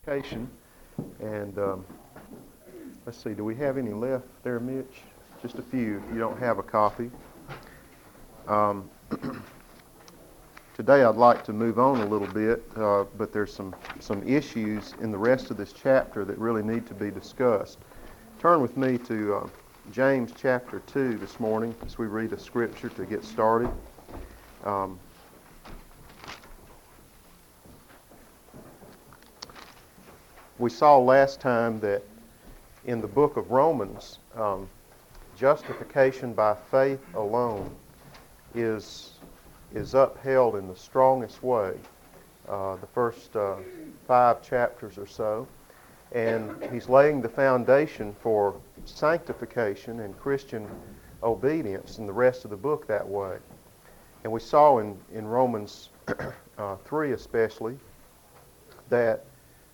Justification. And let's see, do we have any left there, Mitch? Just a few if you don't have a copy. Um, Today I'd like to move on a little bit, but there's some issues in the rest of this chapter that really need to be discussed. Turn with me to James chapter 2 this morning as we read a scripture to get started. We saw last time that in the book of Romans, justification by faith alone is upheld in the strongest way, the first 5 chapters or so. And he's laying the foundation for sanctification and Christian obedience in the rest of the book that way. And we saw in Romans 3 especially that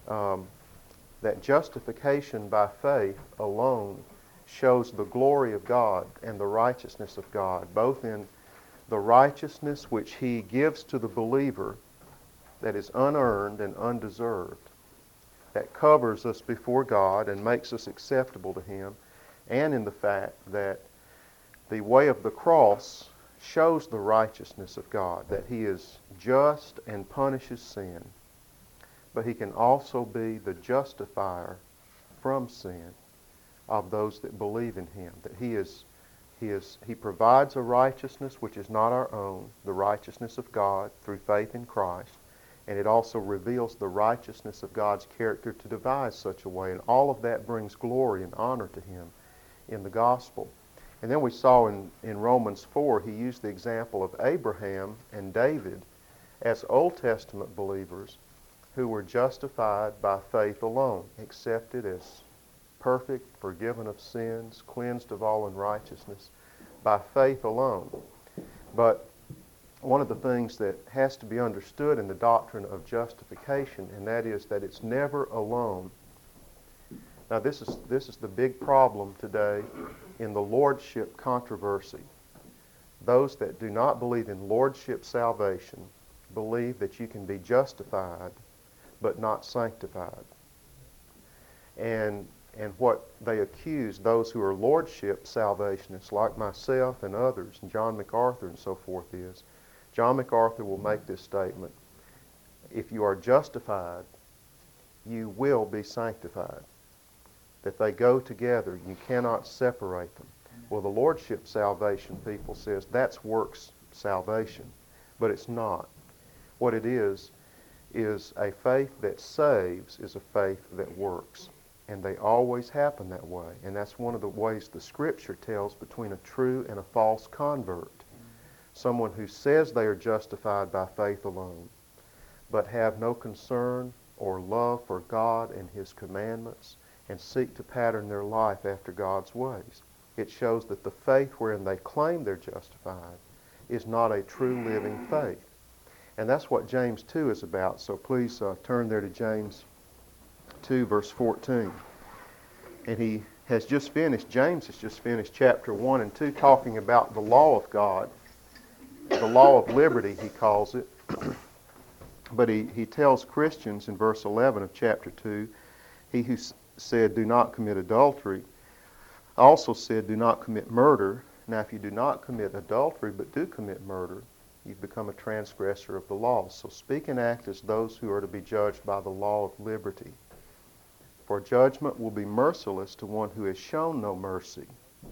justification by faith alone shows the glory of God and the righteousness of God, both in the righteousness which He gives to the believer that is unearned and undeserved, that covers us before God and makes us acceptable to Him, and in the fact that the way of the cross shows the righteousness of God, that He is just and punishes sin, but He can also be the justifier from sin of those that believe in Him, that He provides a righteousness which is not our own, the righteousness of God through faith in Christ, and it also reveals the righteousness of God's character to devise such a way, and all of that brings glory and honor to Him in the gospel. And then we saw in Romans 4, he used the example of Abraham and David as Old Testament believers who were justified by faith alone, accepted as perfect, forgiven of sins, cleansed of all unrighteousness, by faith alone. But one of the things that has to be understood in the doctrine of justification, and that is that it's never alone. Now this is the big problem today in the lordship controversy. Those that do not believe in lordship salvation believe that you can be justified but not sanctified. And what they accuse those who are lordship salvationists like myself and others, and John MacArthur and so forth, is John MacArthur will make this statement: if you are justified, you will be sanctified. That they go together, you cannot separate them. Well, the lordship salvation people says that's works salvation, but it's not. What it is a faith that saves is a faith that works. And they always happen that way. And that's one of the ways the Scripture tells between a true and a false convert. Someone who says they are justified by faith alone, but have no concern or love for God and His commandments, and seek to pattern their life after God's ways. It shows that the faith wherein they claim they're justified is not a true living faith. And that's what James 2 is about. So please turn there to James 2, verse 14. And James has just finished chapter 1 and 2 talking about the law of God, the law of liberty, he calls it. But he tells Christians in verse 11 of chapter 2, he who said, do not commit adultery, also said, do not commit murder. Now, if you do not commit adultery but do commit murder, you've become a transgressor of the law. So speak and act as those who are to be judged by the law of liberty. For judgment will be merciless to one who has shown no mercy.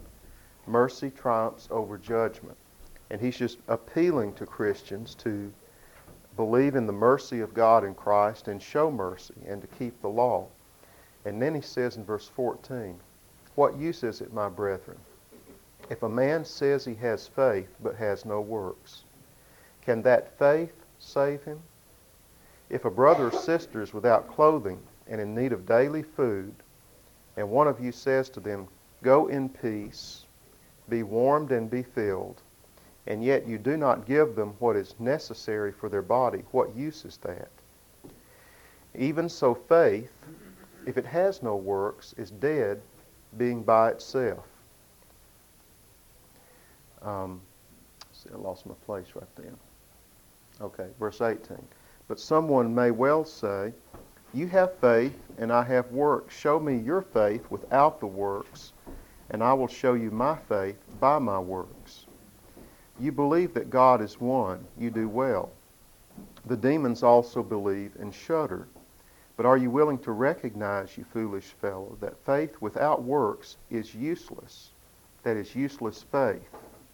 Mercy triumphs over judgment. And he's just appealing to Christians to believe in the mercy of God in Christ and show mercy and to keep the law. And then he says in verse 14, what use is it, my brethren, if a man says he has faith but has no works? Can that faith save him? If a brother or sister is without clothing and in need of daily food, and one of you says to them, go in peace, be warmed and be filled, and yet you do not give them what is necessary for their body, what use is that? Even so faith, if it has no works, is dead, being by itself. See, I lost my place right there. Okay, verse 18. But someone may well say, You have faith, and I have works. Show me your faith without the works, and I will show you my faith by my works. You believe that God is one. You do well. The demons also believe and shudder. But are you willing to recognize, you foolish fellow, that faith without works is useless? That is useless faith.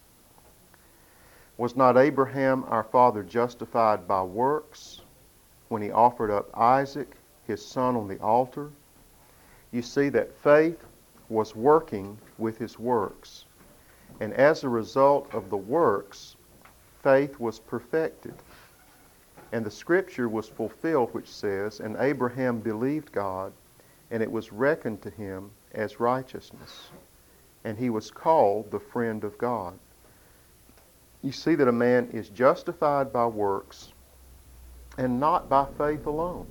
Was not Abraham our father justified by works when he offered up Isaac, his son, on the altar? You see that faith was working with his works. And as a result of the works, faith was perfected. And the scripture was fulfilled, which says, and Abraham believed God, and it was reckoned to him as righteousness. And he was called the friend of God. You see that a man is justified by works and not by faith alone.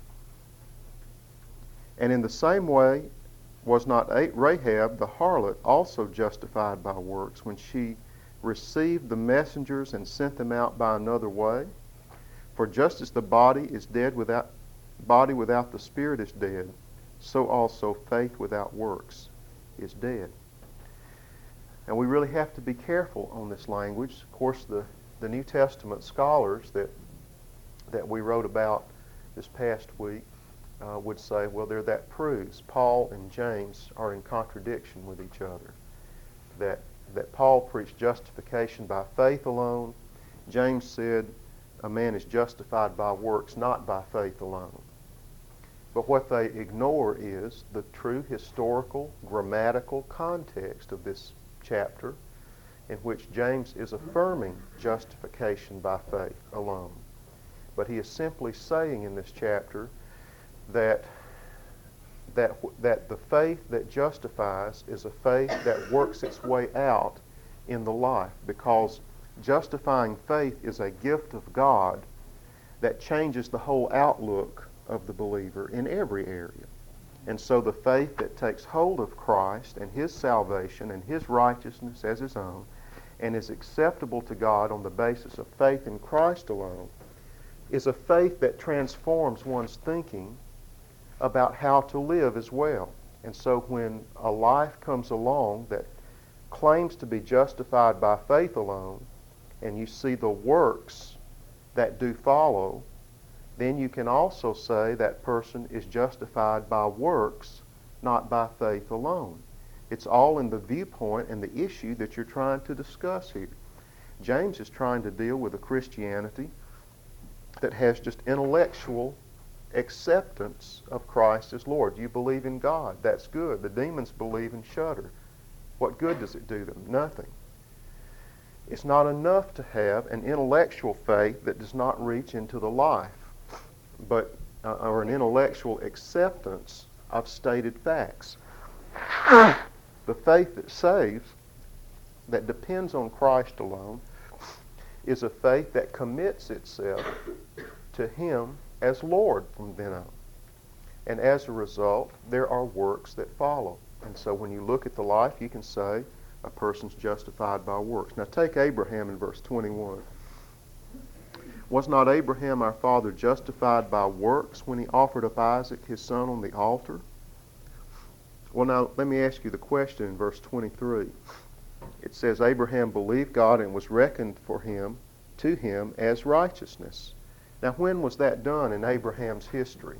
And in the same way, was not Rahab the harlot also justified by works when she received the messengers and sent them out by another way? For just as the body without the spirit is dead, so also faith without works is dead. And we really have to be careful on this language. Of course, the New Testament scholars that we wrote about this past week would say, well, that proves Paul and James are in contradiction with each other. That Paul preached justification by faith alone. James said a man is justified by works, not by faith alone. But what they ignore is the true historical, grammatical context of this chapter, in which James is affirming justification by faith alone. But he is simply saying in this chapter that the faith that justifies is a faith that works its way out in the life, because justifying faith is a gift of God that changes the whole outlook of the believer in every area. And so the faith that takes hold of Christ and his salvation and his righteousness as his own and is acceptable to God on the basis of faith in Christ alone is a faith that transforms one's thinking about how to live as well. And so when a life comes along that claims to be justified by faith alone, and you see the works that do follow, then you can also say that person is justified by works, not by faith alone. It's all in the viewpoint and the issue that you're trying to discuss here. James is trying to deal with a Christianity that has just intellectual acceptance of Christ as Lord. You believe in God. That's good. The demons believe and shudder. What good does it do them? Nothing. It's not enough to have an intellectual faith that does not reach into the life, or an intellectual acceptance of stated facts. The faith that saves, that depends on Christ alone, is a faith that commits itself to him as Lord from then on. And as a result, there are works that follow. And so when you look at the life, you can say a person's justified by works. Now take Abraham in verse 21. Was not Abraham our father justified by works when he offered up Isaac his son on the altar? Well, now let me ask you the question in verse 23. It says, Abraham believed God and was reckoned to him as righteousness. Now when was that done in Abraham's history?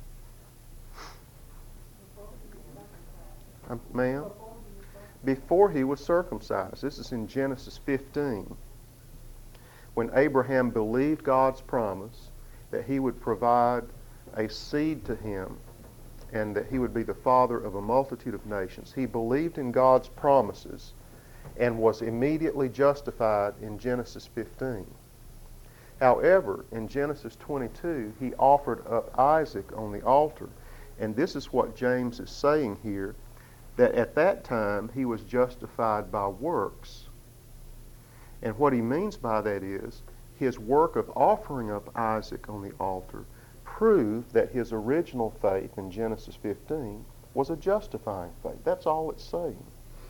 Ma'am? Before he was circumcised. This is in Genesis 15. When Abraham believed God's promise that he would provide a seed to him and that he would be the father of a multitude of nations. He believed in God's promises and was immediately justified in Genesis 15. However, in Genesis 22, he offered up Isaac on the altar. And this is what James is saying here, that at that time he was justified by works. And what he means by that is his work of offering up Isaac on the altar proved that his original faith in Genesis 15 was a justifying faith. That's all it's saying.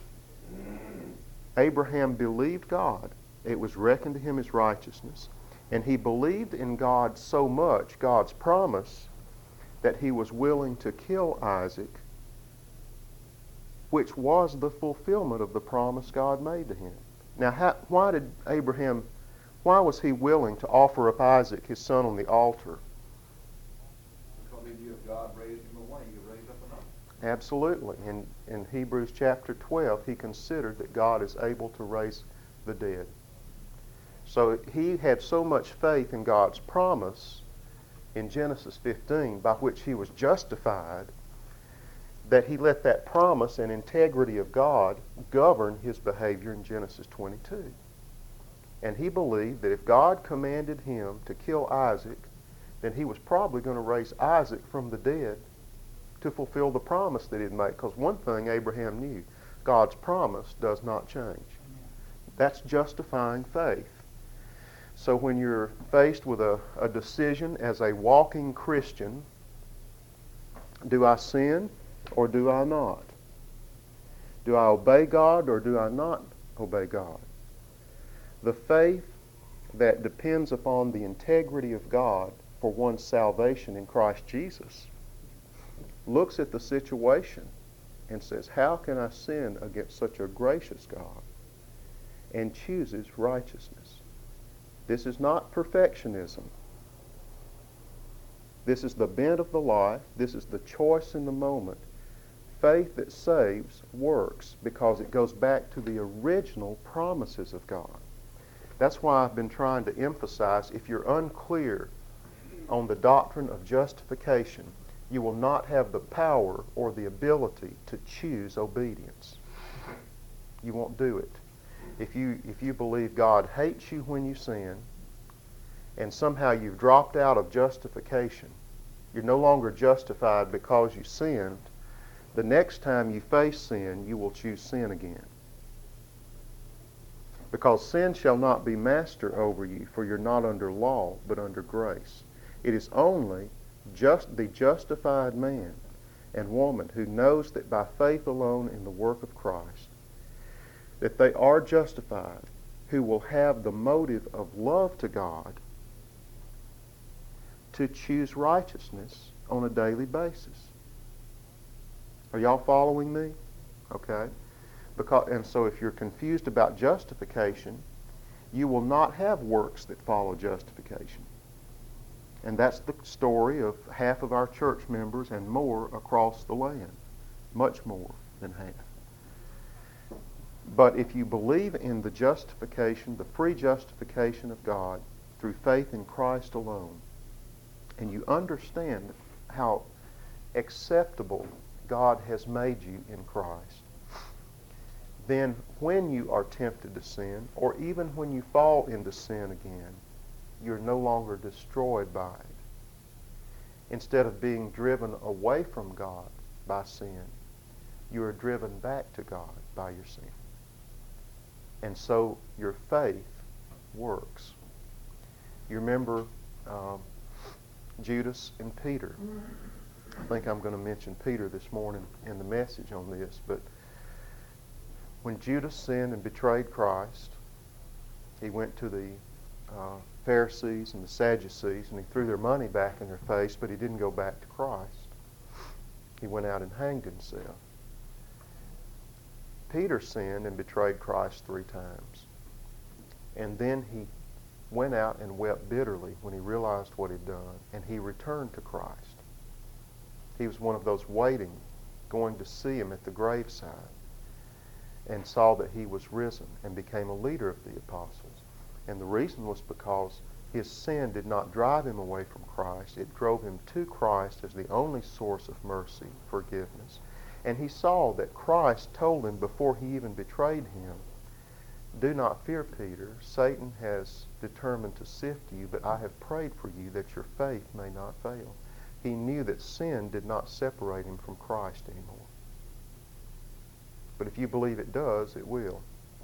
Abraham believed God. It was reckoned to him as righteousness. And he believed in God so much, God's promise, that he was willing to kill Isaac, which was the fulfillment of the promise God made to him. Now, why was he willing to offer up Isaac, his son, on the altar? Because he knew if God raised him away, he would raise up another. Absolutely. In Hebrews chapter 12, he considered that God is able to raise the dead. So he had so much faith in God's promise in Genesis 15, by which he was justified, that he let that promise and integrity of God govern his behavior in Genesis 22. And he believed that if God commanded him to kill Isaac, then he was probably going to raise Isaac from the dead to fulfill the promise that he had made. Because one thing Abraham knew, God's promise does not change. That's justifying faith. So when you're faced with a decision as a walking Christian, do I sin or do I not? Do I obey God or do I not obey God? The faith that depends upon the integrity of God for one's salvation in Christ Jesus looks at the situation and says, how can I sin against such a gracious God? And chooses righteousness. This is not perfectionism. This is the bent of the life. This is the choice in the moment. Faith that saves works because it goes back to the original promises of God. That's why I've been trying to emphasize, if you're unclear on the doctrine of justification, you will not have the power or the ability to choose obedience. You won't do it. If you believe God hates you when you sin, and somehow you've dropped out of justification, you're no longer justified because you sinned, the next time you face sin, you will choose sin again. Because sin shall not be master over you, for you're not under law, but under grace. It is only just the justified man and woman who knows that by faith alone in the work of Christ, that they are justified, who will have the motive of love to God to choose righteousness on a daily basis. Are y'all following me? Okay. And so if you're confused about justification, you will not have works that follow justification. And that's the story of half of our church members and more across the land. Much more than half. But if you believe in the justification, the free justification of God through faith in Christ alone, and you understand how acceptable God has made you in Christ, then when you are tempted to sin, or even when you fall into sin again, you're no longer destroyed by it. Instead of being driven away from God by sin, you are driven back to God by your sin. And so your faith works. You remember Judas and Peter. I think I'm going to mention Peter this morning in the message on this, but when Judas sinned and betrayed Christ, he went to the Pharisees and the Sadducees and he threw their money back in their face, but he didn't go back to Christ. He went out and hanged himself. Peter sinned and betrayed Christ 3 times. And then he went out and wept bitterly when he realized what he'd done, and he returned to Christ. He was one of those waiting, going to see him at the graveside, and saw that he was risen and became a leader of the apostles. And the reason was because his sin did not drive him away from Christ. It drove him to Christ as the only source of mercy, forgiveness. And he saw that Christ told him before he even betrayed him, "Do not fear, Peter. Satan has determined to sift you, but I have prayed for you that your faith may not fail." He knew that sin did not separate him from Christ anymore. But if you believe it does, it will.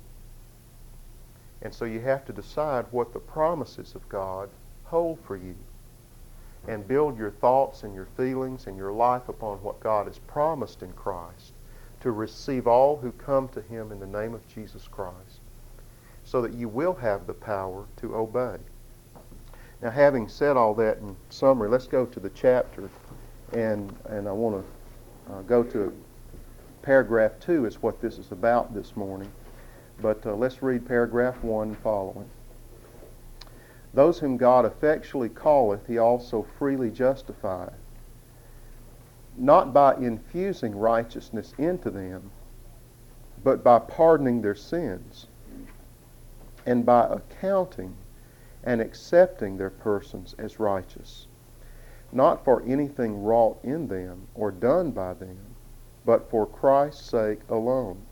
And so you have to decide what the promises of God hold for you, and build your thoughts and your feelings and your life upon what God has promised in Christ, to receive all who come to Him in the name of Jesus Christ, so that you will have the power to obey. Now, having said all that in summary, let's go to the chapter And I want to go to paragraph 2 is what this is about this morning. But let's read paragraph 1 following. Those whom God effectually calleth, he also freely justifieth, not by infusing righteousness into them, but by pardoning their sins, and by accounting and accepting their persons as righteous, not for anything wrought in them or done by them, but for Christ's sake alone,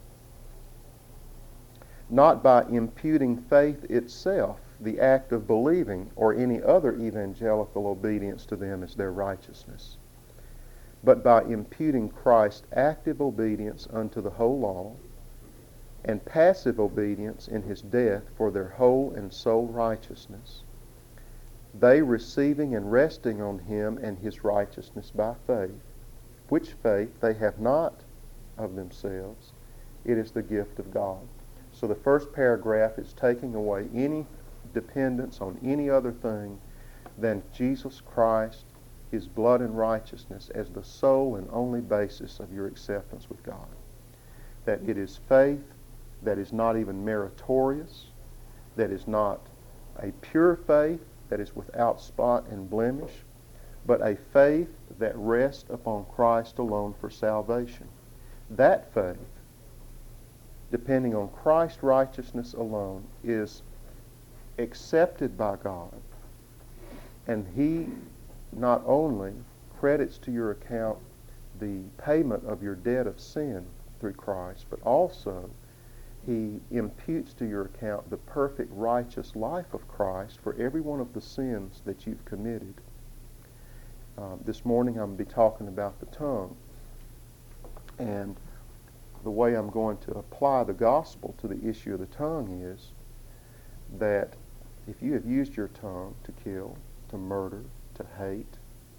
not by imputing faith itself, the act of believing, or any other evangelical obedience to them as their righteousness, but by imputing Christ's active obedience unto the whole law, and passive obedience in his death for their whole and sole righteousness, they receiving and resting on him and his righteousness by faith, which faith they have not of themselves, it is the gift of God. So the first paragraph is taking away any dependence on any other thing than Jesus Christ, his blood and righteousness as the sole and only basis of your acceptance with God. That it is faith that is not even meritorious, that is not a pure faith that is without spot and blemish, but a faith that rests upon Christ alone for salvation. That faith, depending on Christ's righteousness alone, is accepted by God, and he not only credits to your account the payment of your debt of sin through Christ, but also he imputes to your account the perfect righteous life of Christ for every one of the sins that you've committed. This morning I'm going to be talking about the tongue, and the way I'm going to apply the gospel to the issue of the tongue is that if you have used your tongue to kill, to murder, to hate,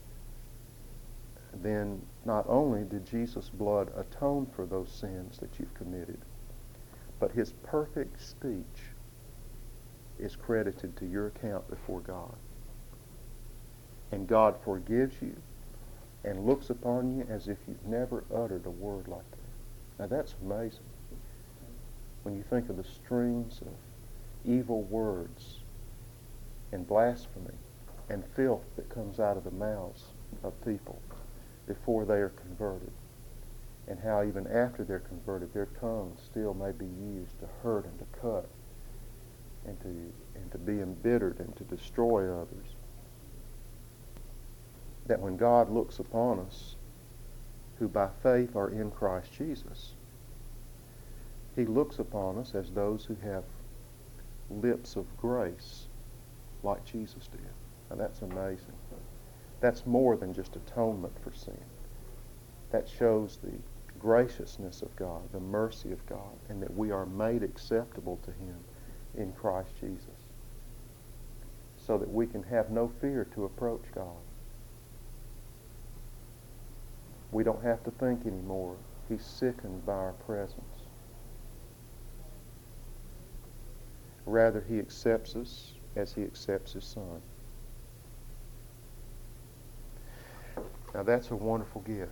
then not only did Jesus' blood atone for those sins that you've committed, but his perfect speech is credited to your account before God. And God forgives you and looks upon you as if you've never uttered a word like that. Now that's amazing. When you think of the strings of evil words and blasphemy and filth that comes out of the mouths of people before they are converted, and how even after they're converted, their tongues still may be used to hurt and to cut and to be embittered and to destroy others. That when God looks upon us, who by faith are in Christ Jesus, he looks upon us as those who have lips of grace like Jesus did. Now that's amazing. That's more than just atonement for sin. That shows the graciousness of God, the mercy of God, and that we are made acceptable to him in Christ Jesus, so that we can have no fear to approach God. We don't have to think anymore. He's sickened by our presence. Rather, he accepts us as he accepts his Son. Now that's a wonderful gift.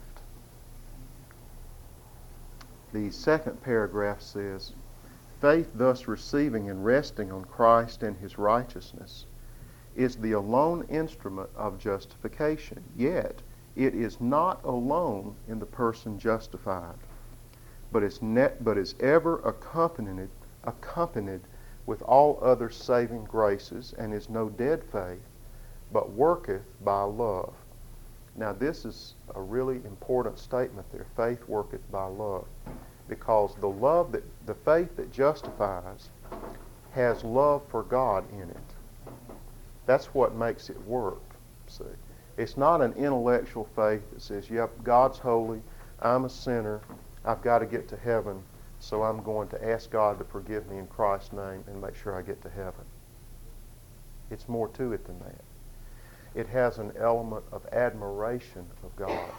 The second paragraph says, faith thus receiving and resting on Christ and his righteousness is the alone instrument of justification, yet it is not alone in the person justified, but is ever accompanied with all other saving graces, and is no dead faith, but worketh by love. Now this is a really important statement there. Faith worketh by love. Because the faith that justifies has love for God in it. That's what makes it work, see. It's not an intellectual faith that says, yep, God's holy, I'm a sinner, I've got to get to heaven, so I'm going to ask God to forgive me in Christ's name and make sure I get to heaven. It's more to it than that. It has an element of admiration of God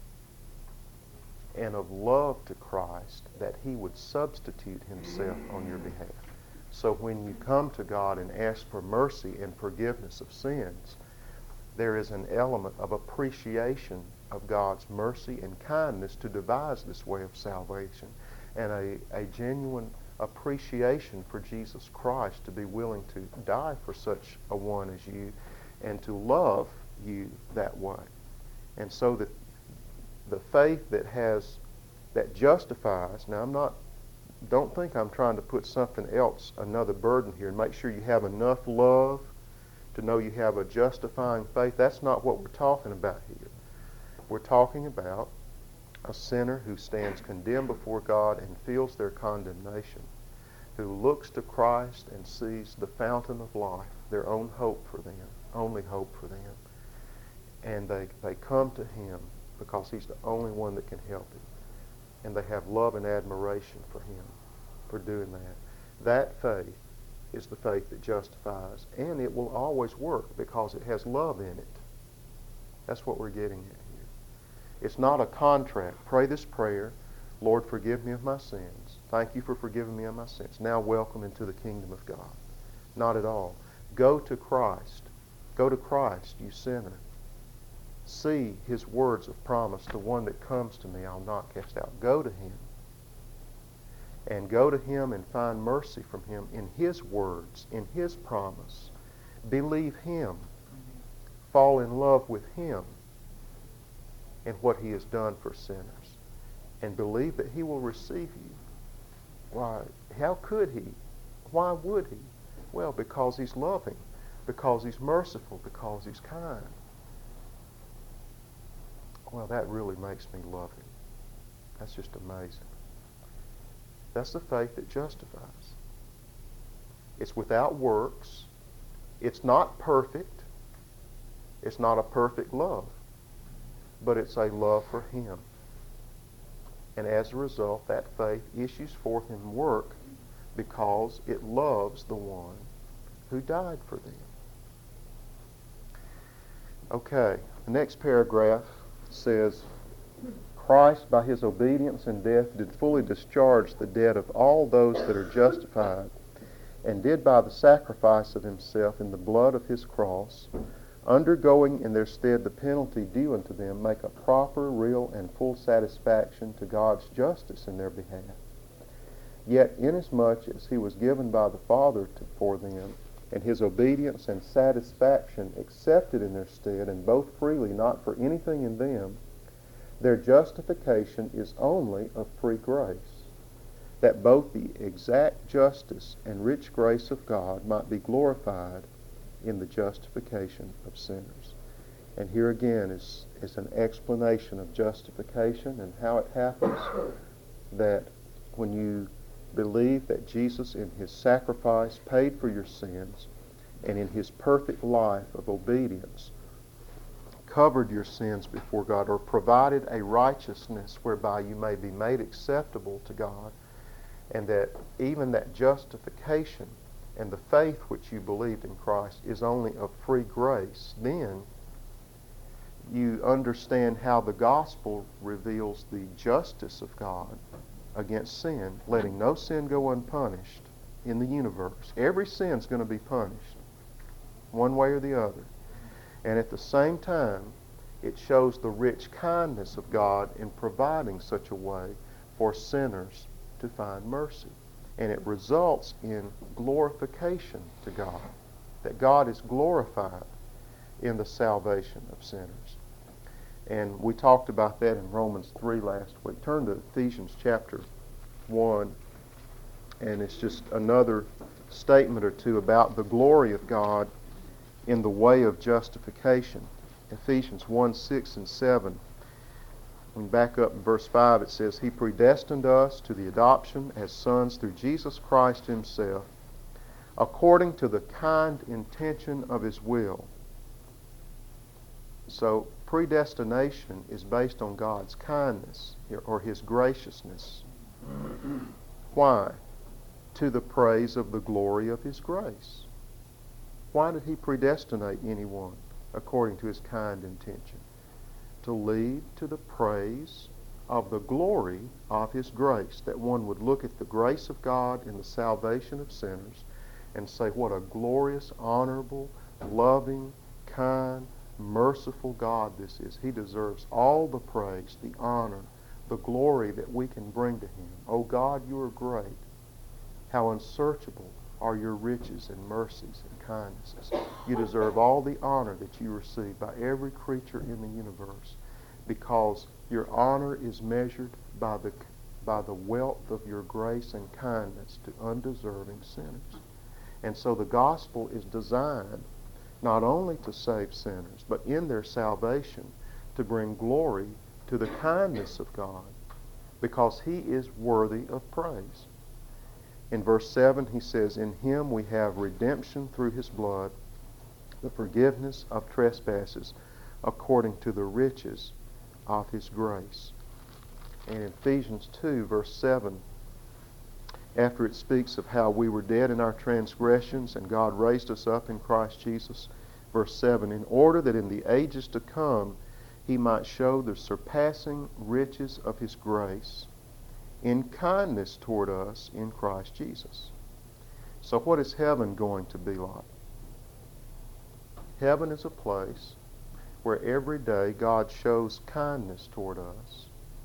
and of love to Christ, that he would substitute himself on your behalf. So when you come to God and ask for mercy and forgiveness of sins, there is an element of appreciation of God's mercy and kindness to devise this way of salvation, and a genuine appreciation for Jesus Christ to be willing to die for such a one as you and to love you that way. And so that the faith that justifies, now don't think I'm trying to put something else, another burden here, and make sure you have enough love to know you have a justifying faith. That's not what we're talking about here. We're talking about a sinner who stands condemned before God and feels their condemnation, who looks to Christ and sees the fountain of life, their own hope for them, only hope for them. And they come to Him because He's the only one that can help him. And they have love and admiration for Him for doing that. That faith is the faith that justifies, and it will always work because it has love in it. That's what we're getting at here. It's not a contract. Pray this prayer, Lord, forgive me of my sins. Thank you for forgiving me of my sins. Now welcome into the kingdom of God. Not at all. Go to Christ. Go to Christ, you sinner. See His words of promise. The one that comes to me, I'll not cast out. Go to Him. And go to Him and find mercy from Him in His words, in His promise. Believe Him. Fall in love with Him and what He has done for sinners. And believe that He will receive you. Why? How could He? Why would He? Well, because He's loving, because He's merciful, because He's kind. Well, that really makes me love Him. That's just amazing. That's the faith that justifies. It's without works. It's not perfect. It's not a perfect love. But it's a love for Him. And as a result, that faith issues forth in work because it loves the one who died for them. Okay, the next paragraph says, Christ, by His obedience and death, did fully discharge the debt of all those that are justified, and did by the sacrifice of Himself in the blood of His cross, undergoing in their stead the penalty due unto them, make a proper, real, and full satisfaction to God's justice in their behalf. Yet inasmuch as He was given by the Father for them, and His obedience and satisfaction accepted in their stead, and both freely, not for anything in them, their justification is only of free grace, that both the exact justice and rich grace of God might be glorified in the justification of sinners. And here again is an explanation of justification and how it happens, that when you believe that Jesus in His sacrifice paid for your sins, and in His perfect life of obedience covered your sins before God, or provided a righteousness whereby you may be made acceptable to God, and that even that justification and the faith which you believed in Christ is only of free grace, then you understand how the gospel reveals the justice of God against sin, letting no sin go unpunished in the universe. Every sin's going to be punished, one way or the other. And at the same time, it shows the rich kindness of God in providing such a way for sinners to find mercy. And it results in glorification to God, that God is glorified in the salvation of sinners. And we talked about that in Romans 3 last week. Turn to Ephesians chapter 1, and it's just another statement or two about the glory of God in the way of justification. Ephesians 1, 6 and 7. When we back up in verse 5, it says, He predestined us to the adoption as sons through Jesus Christ Himself, according to the kind intention of His will. So predestination is based on God's kindness or His graciousness. Why? To the praise of the glory of His grace. Why did He predestinate anyone according to His kind intention? To lead to the praise of the glory of His grace, that one would look at the grace of God in the salvation of sinners and say, what a glorious, honorable, loving, kind, merciful God this is. He deserves all the praise, the honor, the glory that we can bring to Him. Oh God, you are great. How unsearchable are your riches and mercies and kindnesses. You deserve all the honor that you receive by every creature in the universe, because your honor is measured by the wealth of your grace and kindness to undeserving sinners. And so the gospel is designed not only to save sinners, but in their salvation to bring glory to the kindness of God, because He is worthy of praise. In verse 7 he says, "In Him we have redemption through His blood, the forgiveness of trespasses, according to the riches of His grace." And in Ephesians 2, verse 7, after it speaks of how we were dead in our transgressions and God raised us up in Christ Jesus, verse 7, "In order that in the ages to come He might show the surpassing riches of His grace in kindness toward us in Christ Jesus." So what is heaven going to be like? Heaven is a place where every day God shows kindness toward us.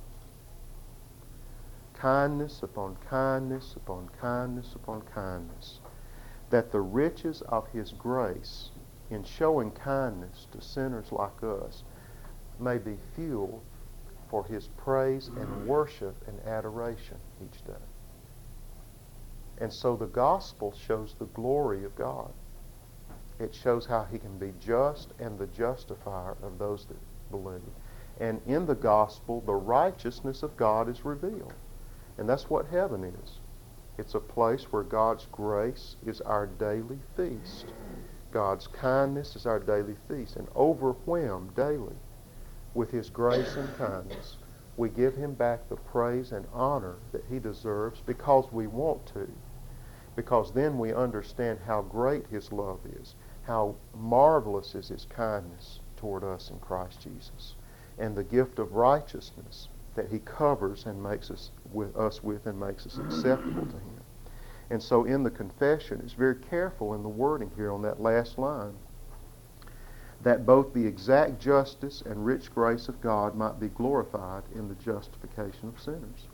Kindness upon kindness upon kindness upon kindness. That the riches of His grace in showing kindness to sinners like us may be fuel for His praise and worship and adoration each day. And so the gospel shows the glory of God. It shows how He can be just and the justifier of those that believe. And in the gospel, the righteousness of God is revealed. And that's what heaven is. It's a place where God's grace is our daily feast. God's kindness is our daily feast. And overwhelmed daily with His grace and kindness, we give Him back the praise and honor that He deserves because we want to. Because then we understand how great His love is, how marvelous is His kindness toward us in Christ Jesus, and the gift of righteousness that He covers and makes us with and makes us acceptable to Him. And so in the confession, it's very careful in the wording here on that last line, that both the exact justice and rich grace of God might be glorified in the justification of sinners.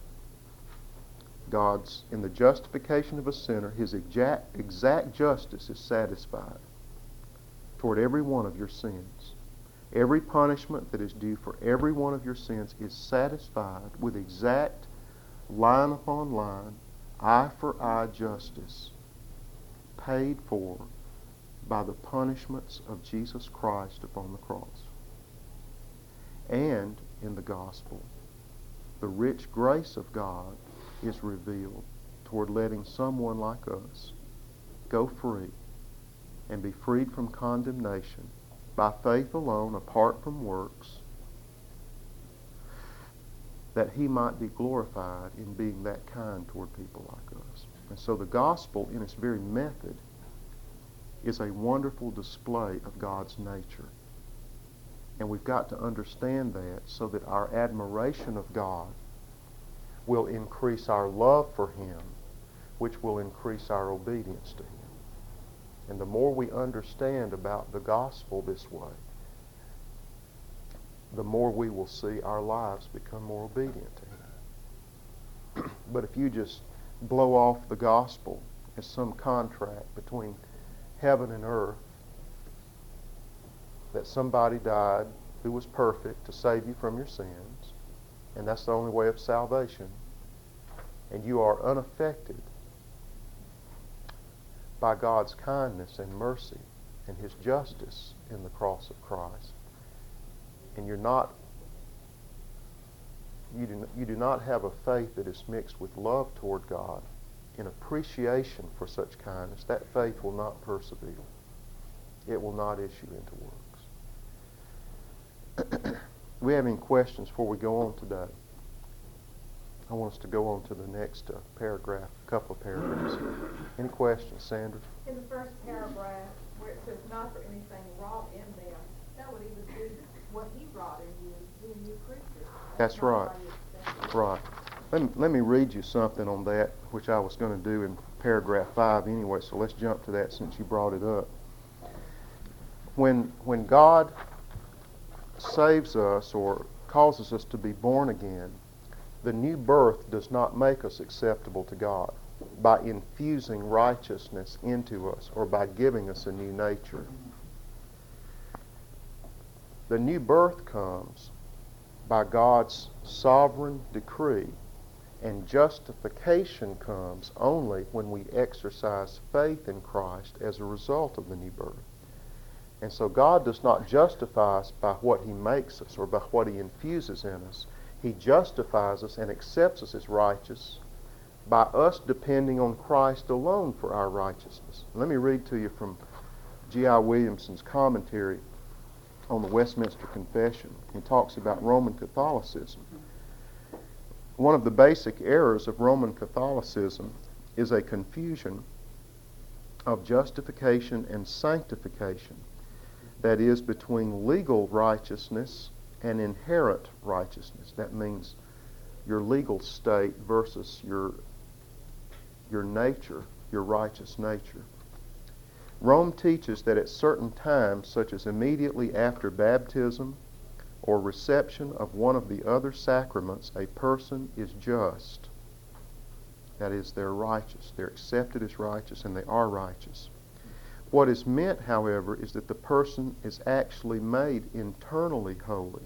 In the justification of a sinner, His exact justice is satisfied toward every one of your sins. Every punishment that is due for every one of your sins is satisfied with exact, line upon line, eye for eye justice, paid for by the punishments of Jesus Christ upon the cross. And in the gospel, the rich grace of God is revealed toward letting someone like us go free and be freed from condemnation by faith alone, apart from works, that He might be glorified in being that kind toward people like us. And so the gospel, in its very method, is a wonderful display of God's nature. And we've got to understand that so that our admiration of God will increase our love for Him, which will increase our obedience to Him. And the more we understand about the gospel this way, the more we will see our lives become more obedient to Him. But if you just blow off the gospel as some contract between heaven and earth, that somebody died who was perfect to save you from your sins, and that's the only way of salvation, and you are unaffected by God's kindness and mercy and His justice in the cross of Christ, and you do not have a faith that is mixed with love toward God in appreciation for such kindness, that faith will not persevere. It will not issue into works. Do we have any questions before we go on today? I want us to go on to the next paragraph, a couple of paragraphs here. Any questions, Sandra? In the first paragraph, where it says, "Not for anything wrought in them," that would even do what He wrought in you, being new creatures. That's right. Right. Let me read you something on that, which I was going to do in paragraph 5 anyway, so let's jump to that since you brought it up. When God saves us or causes us to be born again, the new birth does not make us acceptable to God by infusing righteousness into us or by giving us a new nature. The new birth comes by God's sovereign decree, and justification comes only when we exercise faith in Christ as a result of the new birth. And so God does not justify us by what He makes us or by what He infuses in us. He justifies us and accepts us as righteous by us depending on Christ alone for our righteousness. Let me read to you from G.I. Williamson's commentary on the Westminster Confession. He talks about Roman Catholicism. One of the basic errors of Roman Catholicism is a confusion of justification and sanctification. That is, between legal righteousness and inherent righteousness. That means your legal state versus your nature, your righteous nature. Rome teaches that at certain times, such as immediately after baptism or reception of one of the other sacraments, a person is just. That is, they're righteous. They're accepted as righteous, and they are righteous. What is meant, however, is that the person is actually made internally holy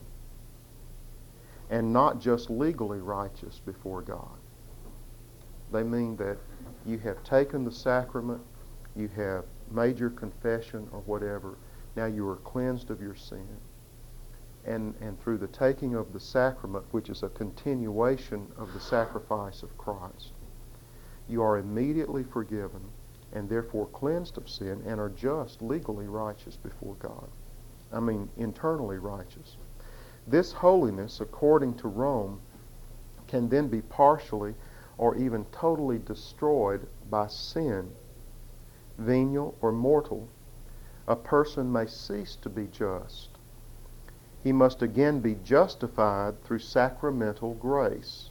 and not just legally righteous before God. They mean that you have taken the sacrament, you have made your confession or whatever, now you are cleansed of your sin. And through the taking of the sacrament, which is a continuation of the sacrifice of Christ, you are immediately forgiven and therefore cleansed of sin and are just, legally righteous before God. I mean, internally righteous. This holiness, according to Rome, can then be partially or even totally destroyed by sin, venial or mortal. A person may cease to be just. He must again be justified through sacramental grace.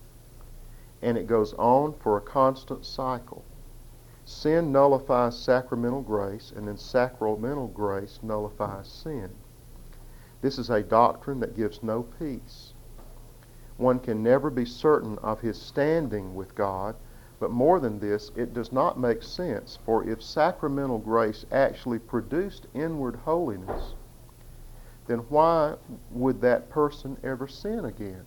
And it goes on for a constant cycle. Sin nullifies sacramental grace, and then sacramental grace nullifies sin. This is a doctrine that gives no peace. One can never be certain of his standing with God, but more than this, it does not make sense, for if sacramental grace actually produced inward holiness, then why would that person ever sin again?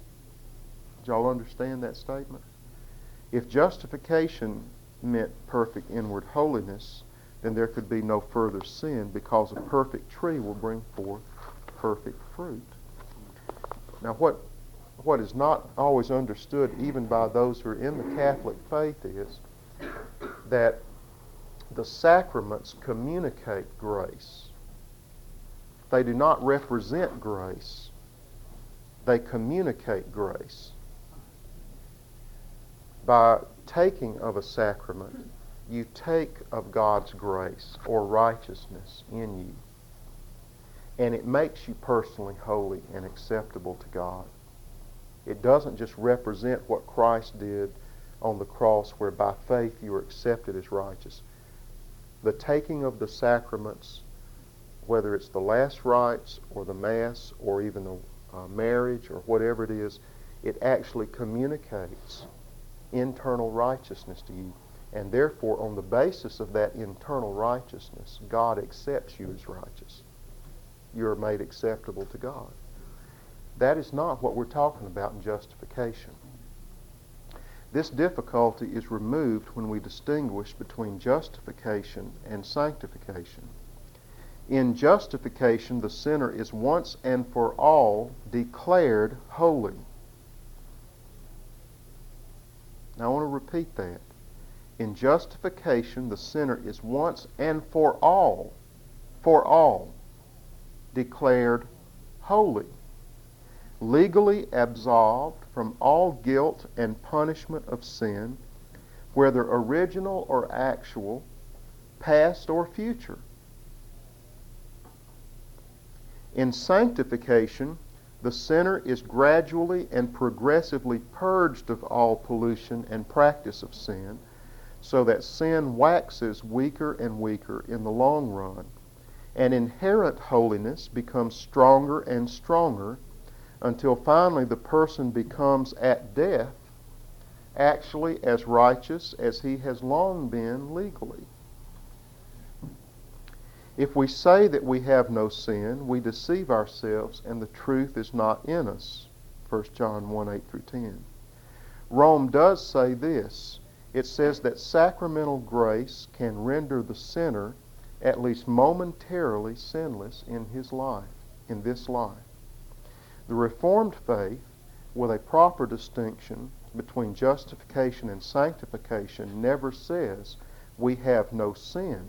Do y'all understand that statement? If justification meant perfect inward holiness, then there could be no further sin, because a perfect tree will bring forth perfect fruit. Now what is not always understood even by those who are in the Catholic faith is that the sacraments communicate grace. They do not represent grace. They communicate grace. By taking of a sacrament, you take of God's grace or righteousness in you, and it makes you personally holy and acceptable to God. It doesn't just represent what Christ did on the cross, where by faith you are accepted as righteous. The taking of the sacraments, whether it's the last rites or the Mass or even the marriage or whatever it is, it actually communicates internal righteousness to you. And therefore, on the basis of that internal righteousness, God accepts you as righteous. You are made acceptable to God. That is not what we're talking about in justification. This difficulty is removed when we distinguish between justification and sanctification. In justification, the sinner is once and for all declared holy. Now I want to repeat that. In justification, the sinner is once and for all, declared holy, legally absolved from all guilt and punishment of sin, whether original or actual, past or future. In sanctification, the sinner is gradually and progressively purged of all pollution and practice of sin, so that sin waxes weaker and weaker in the long run, And inherent holiness becomes stronger and stronger until finally the person becomes at death actually as righteous as he has long been legally. If we say that we have no sin, we deceive ourselves and the truth is not in us. 1 John 1:8-10. Rome does say this. It says that sacramental grace can render the sinner at least momentarily sinless in his life, in this life. The Reformed faith, with a proper distinction between justification and sanctification, never says we have no sin.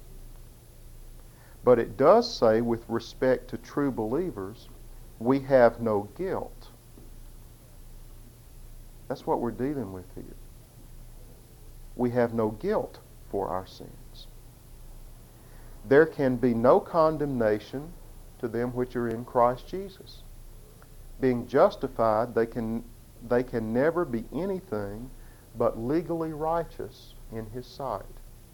But it does say, with respect to true believers, we have no guilt. That's what we're dealing with here. We have no guilt for our sins. There can be no condemnation to them which are in Christ Jesus. Being justified, they can never be anything but legally righteous in His sight.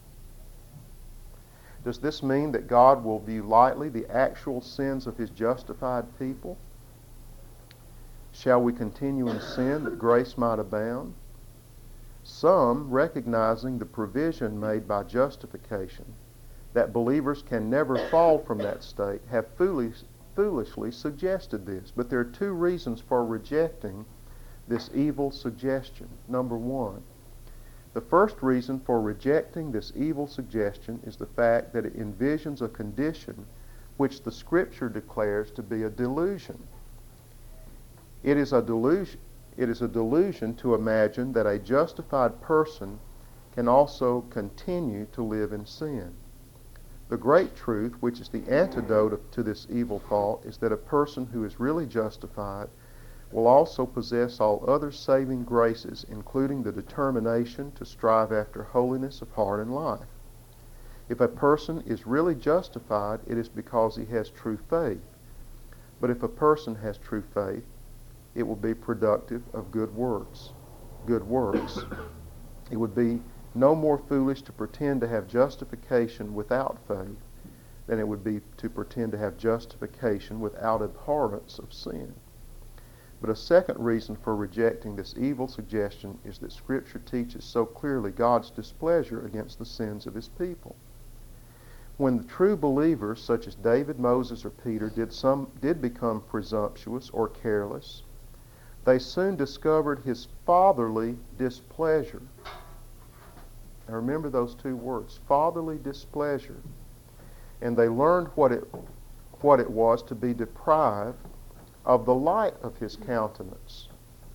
Does this mean that God will view lightly the actual sins of His justified people? Shall we continue in sin that grace might abound? Some, recognizing the provision made by justification, that believers can never fall from that state, have foolishly suggested this. But there are two reasons for rejecting this evil suggestion. Number one, the first reason for rejecting this evil suggestion is the fact that it envisions a condition which the Scripture declares to be a delusion. It is a delusion to imagine that a justified person can also continue to live in sin. The great truth, which is the antidote to this evil thought, is that a person who is really justified will also possess all other saving graces, including the determination to strive after holiness of heart and life. If a person is really justified, it is because he has true faith. But if a person has true faith, it will be productive of good works. Good works. It would be no more foolish to pretend to have justification without faith than it would be to pretend to have justification without abhorrence of sin. But a second reason for rejecting this evil suggestion is that Scripture teaches so clearly God's displeasure against the sins of His people. When the true believers, such as David, Moses, or Peter, did become presumptuous or careless, they soon discovered His fatherly displeasure. Now remember those two words, fatherly displeasure. And they learned what it was to be deprived of the light of His countenance.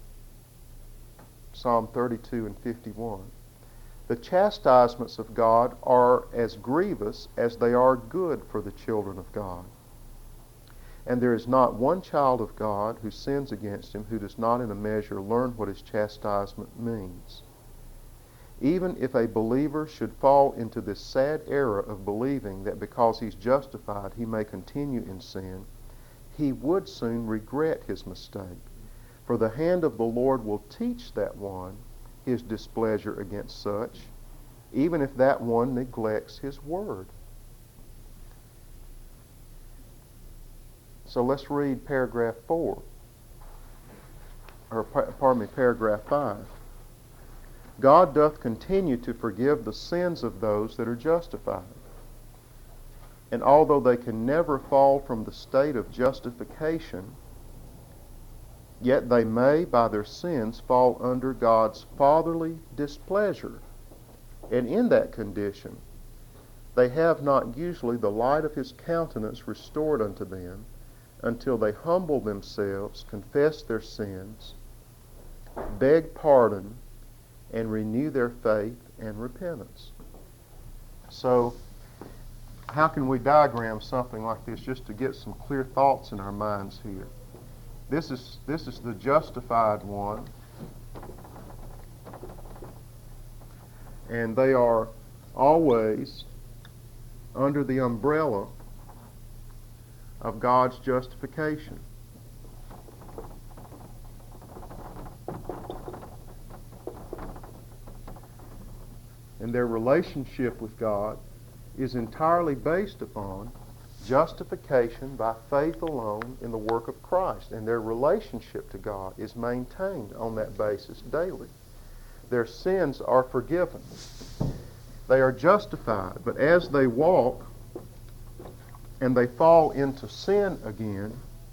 Psalm 32 and 51. The chastisements of God are as grievous as they are good for the children of God. And there is not one child of God who sins against Him who does not in a measure learn what His chastisement means. Even if a believer should fall into this sad error of believing that because he's justified he may continue in sin, he would soon regret his mistake. For the hand of the Lord will teach that one His displeasure against such, even if that one neglects His word. So let's read paragraph 5. God doth continue to forgive the sins of those that are justified. And although they can never fall from the state of justification, yet they may, by their sins, fall under God's fatherly displeasure. And in that condition, they have not usually the light of His countenance restored unto them until they humble themselves, confess their sins, beg pardon, and renew their faith and repentance. So, how can we diagram something like this just to get some clear thoughts in our minds here? This is the justified one. And they are always under the umbrella of God's justification. And their relationship with God is entirely based upon justification by faith alone in the work of Christ, and their relationship to God is maintained on that basis daily. Their sins are forgiven. They are justified, but as they walk and they fall into sin again,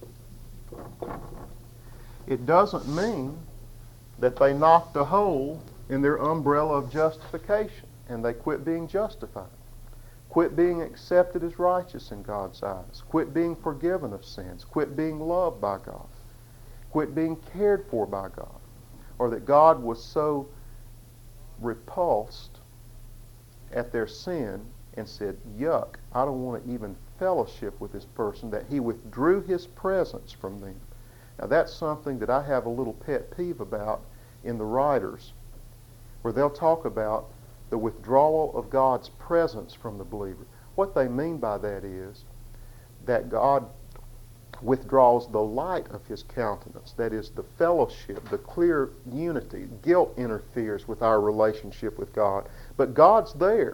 it doesn't mean that they knocked a hole in their umbrella of justification and they quit being justified. Quit being accepted as righteous in God's eyes. Quit being forgiven of sins. Quit being loved by God. Quit being cared for by God. Or that God was so repulsed at their sin and said, yuck, I don't want to even fellowship with this person, that he withdrew his presence from them. Now that's something that I have a little pet peeve about in the writers, where they'll talk about the withdrawal of God's presence from the believer. What they mean by that is that God withdraws the light of his countenance. That is, the fellowship, the clear unity. Guilt interferes with our relationship with God. But God's there.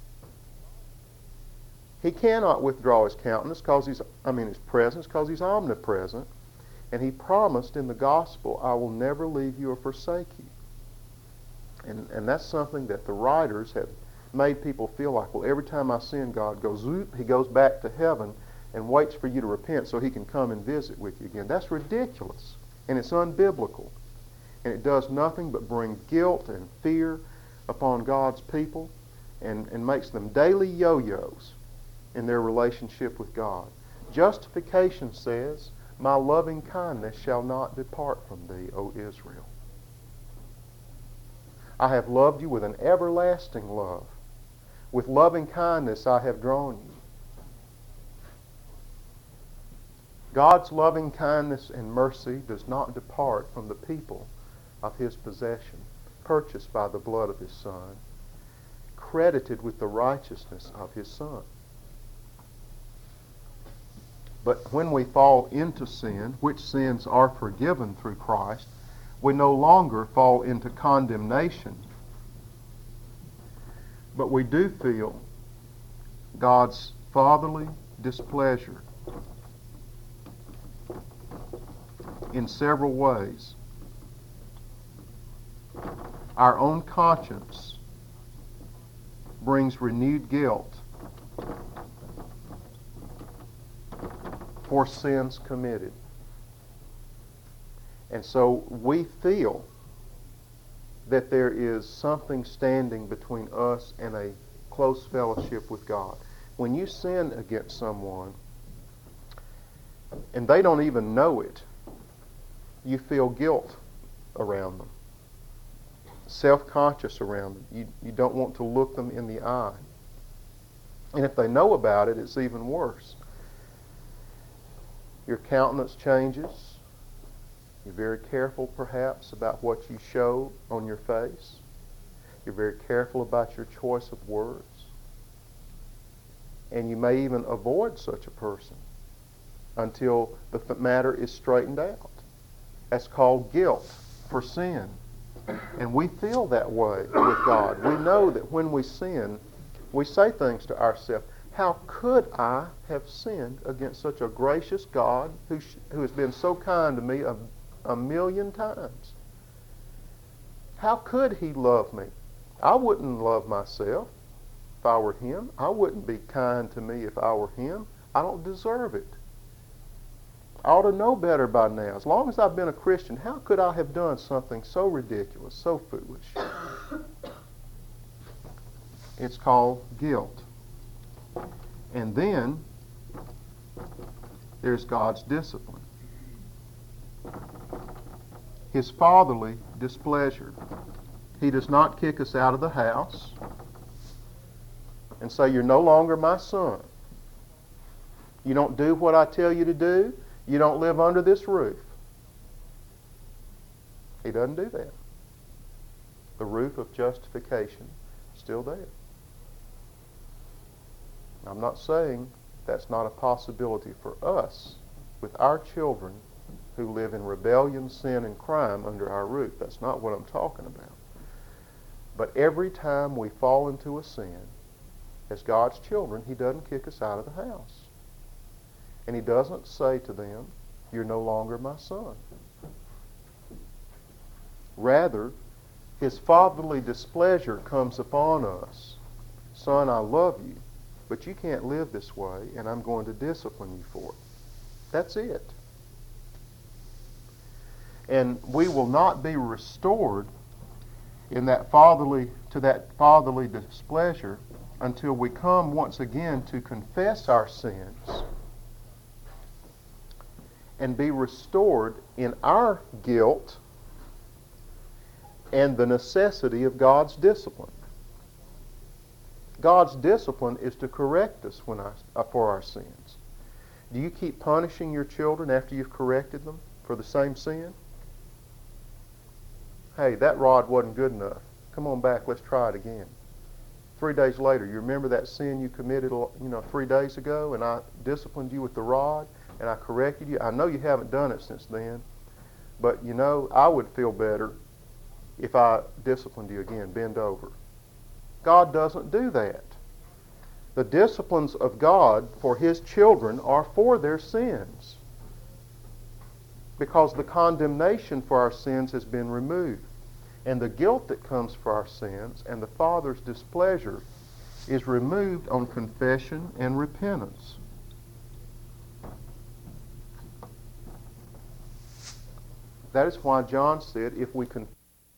He cannot withdraw his countenance his presence, because he's omnipresent. And he promised in the gospel, I will never leave you or forsake you. And that's something that the writers have made people feel like, well, every time I sin, God goes, zoop, he goes back to heaven and waits for you to repent so he can come and visit with you again. That's ridiculous. And it's unbiblical. And it does nothing but bring guilt and fear upon God's people and makes them daily yo-yos in their relationship with God. Justification says, my loving kindness shall not depart from thee, O Israel. I have loved you with an everlasting love. With loving kindness I have drawn you. God's loving kindness and mercy does not depart from the people of his possession, purchased by the blood of his Son, credited with the righteousness of his Son. But when we fall into sin, which sins are forgiven through Christ, we no longer fall into condemnation, but we do feel God's fatherly displeasure in several ways. Our own conscience brings renewed guilt for sins committed. And so we feel that there is something standing between us and a close fellowship with God. When you sin against someone and they don't even know it, you feel guilt around them, self-conscious around them. You don't want to look them in the eye. And if they know about it, it's even worse. Your countenance changes. You're very careful, perhaps, about what you show on your face. You're very careful about your choice of words. And you may even avoid such a person until the matter is straightened out. That's called guilt for sin. And we feel that way with God. We know that when we sin, we say things to ourselves. How could I have sinned against such a gracious God who has been so kind to me a million times? How could he love me? I wouldn't love myself if I were him. I wouldn't be kind to me if I were him. I don't deserve it. I ought to know better by now. As long as I've been a Christian, how could I have done something so ridiculous, so foolish? It's called guilt. And then there's God's discipline. His fatherly displeasure. He does not kick us out of the house and say, you're no longer my son. You don't do what I tell you to do. You don't live under this roof. He doesn't do that. The roof of justification is still there. I'm not saying that's not a possibility for us with our children who live in rebellion, sin, and crime under our roof. That's not what I'm talking about. But every time we fall into a sin, as God's children, he doesn't kick us out of the house. And he doesn't say to them, you're no longer my son. Rather, his fatherly displeasure comes upon us. Son, I love you, but you can't live this way, and I'm going to discipline you for it. That's it. And we will not be restored to that fatherly displeasure until we come once again to confess our sins and be restored in our guilt and the necessity of God's discipline. God's discipline is to correct us for our sins. Do you keep punishing your children after you've corrected them for the same sin? Hey, that rod wasn't good enough. Come on back, let's try it again. 3 days later, you remember that sin you committed 3 days ago, and I disciplined you with the rod, and I corrected you? I know you haven't done it since then, but I would feel better if I disciplined you again. Bend over. God doesn't do that. The disciplines of God for His children are for their sins, because the condemnation for our sins has been removed. And the guilt that comes for our sins and the Father's displeasure is removed on confession and repentance. That is why John said, if we confess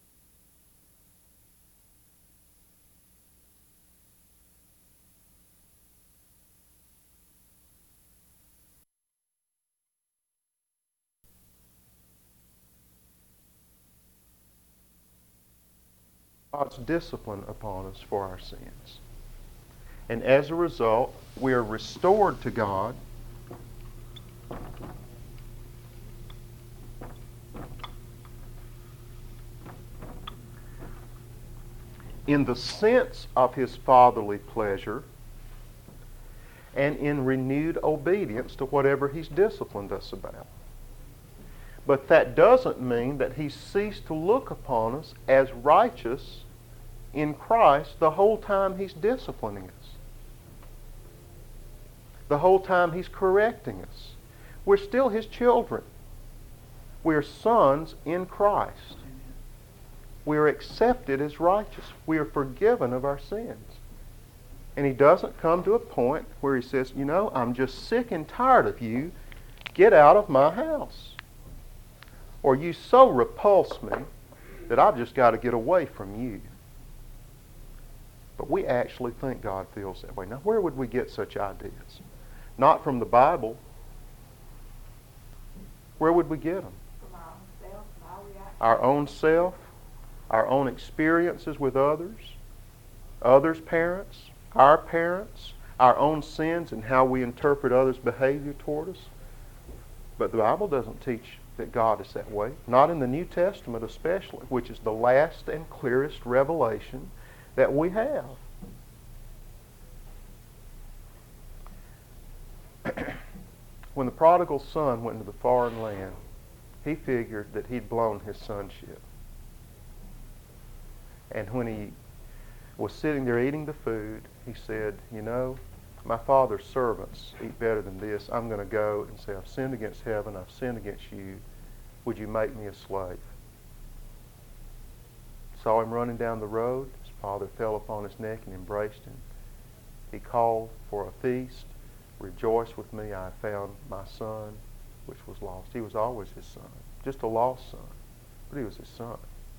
God's discipline upon us for our sins. And as a result, we are restored to God in the sense of His fatherly pleasure and in renewed obedience to whatever He's disciplined us about. But that doesn't mean that He's ceased to look upon us as righteous in Christ the whole time He's disciplining us. The whole time He's correcting us. We're still His children. We are sons in Christ. We are accepted as righteous. We are forgiven of our sins. And He doesn't come to a point where He says, I'm just sick and tired of you. Get out of my house. Or you so repulse me that I've just got to get away from you. But we actually think God feels that way. Now, where would we get such ideas? Not from the Bible. Where would we get them? From our own self, our reaction. Our own self, our own experiences with others' parents, our own sins and how we interpret others' behavior toward us. But the Bible doesn't teach that God is that way. Not in the New Testament especially, which is the last and clearest revelation that we have. When the prodigal son went into the foreign land, he figured that he'd blown his sonship. And when he was sitting there eating the food, he said, my father's servants eat better than this. I'm going to go and say, I've sinned against heaven, I've sinned against you. Would you make me a slave? Saw him running down the road. His father fell upon his neck and embraced him. He called for a feast. Rejoice with me, I have found my son, which was lost. He was always his son. Just a lost son, but he was his son.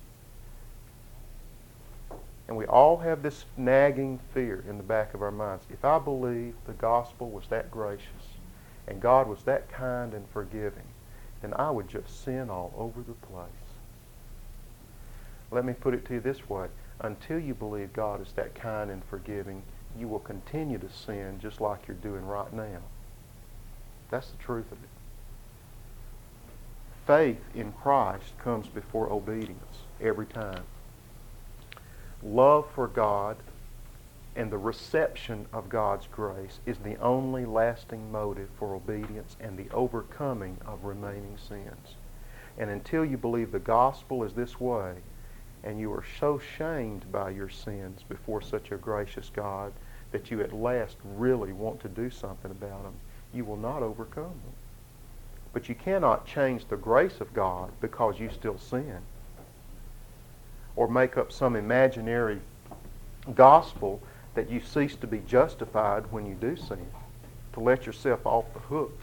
And we all have this nagging fear in the back of our minds. If I believe the gospel was that gracious and God was that kind and forgiving, then I would just sin all over the place. Let me put it to you this way. Until you believe God is that kind and forgiving, you will continue to sin just like you're doing right now. That's the truth of it. Faith in Christ comes before obedience every time. Love for God and the reception of God's grace is the only lasting motive for obedience and the overcoming of remaining sins. And until you believe the gospel is this way, and you are so shamed by your sins before such a gracious God that you at last really want to do something about them, you will not overcome them. But you cannot change the grace of God because you still sin, or make up some imaginary gospel that you cease to be justified when you do sin, to let yourself off the hook.